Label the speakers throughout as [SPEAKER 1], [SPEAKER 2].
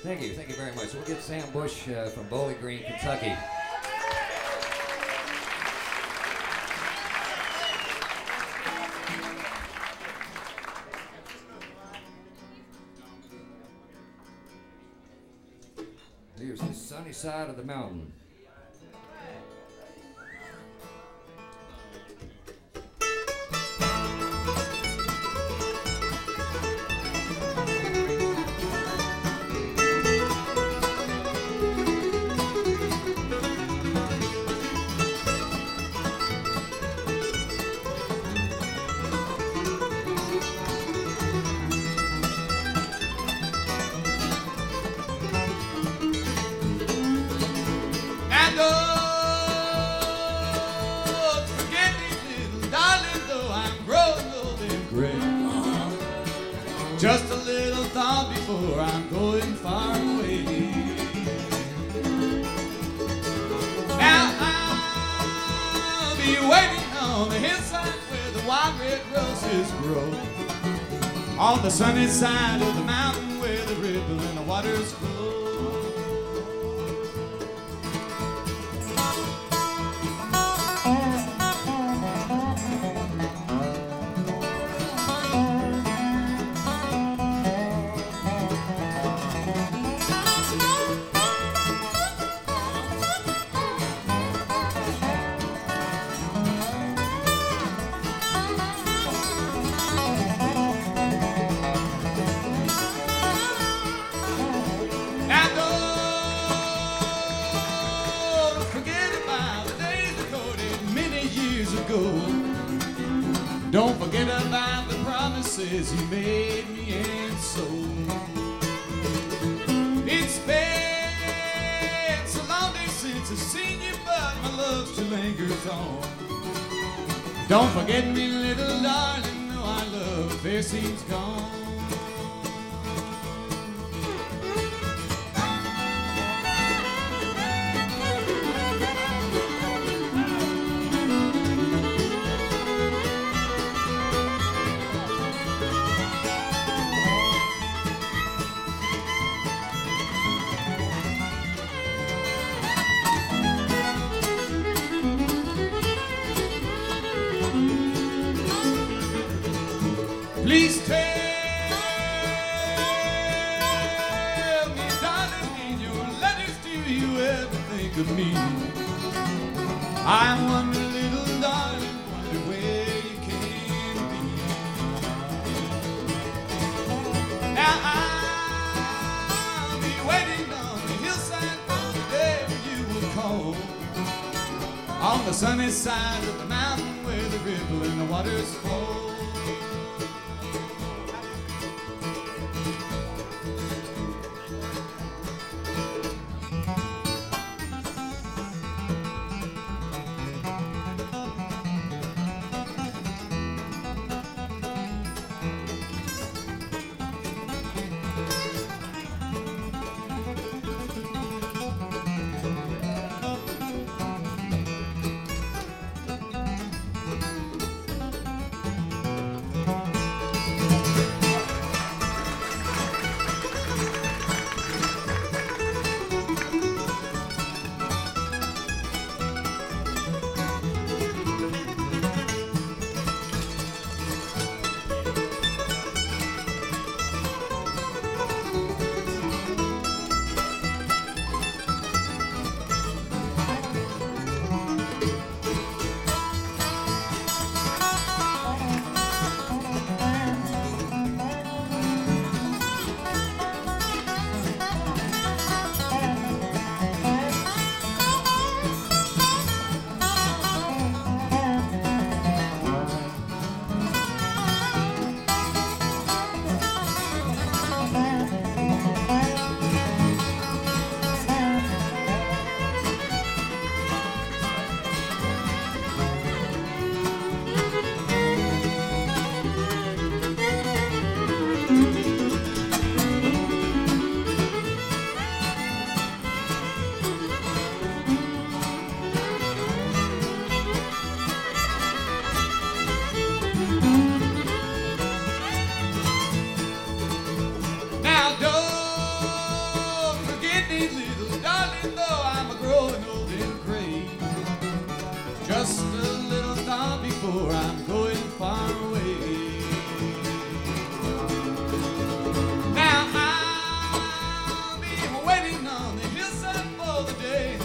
[SPEAKER 1] Thank you very much. We'll get Sam Bush from Bowling Green, Kentucky. Here's the sunny side of the mountain.
[SPEAKER 2] Just a little thought before I'm going far away. Now I'll be waiting on the hillside where the wild red roses grow, on the sunny side of the mountain where the ripple and the waters flow. Don't forget about the promises you made me, and so it's been so long days since I've seen you, but my love still lingers on. Don't forget me, little darling, though our love affair seems gone. Please tell me, darling, in your letters, do you ever think of me? I wonder, little darling, wonder where you can be. Now I'll be waiting on the hillside for the day when you will call, on the sunny side of the mountain where the ripple and the waters flow.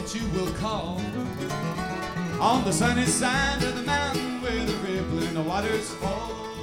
[SPEAKER 2] that you will call. On the sunny side of the mountain where the rippling waters fall.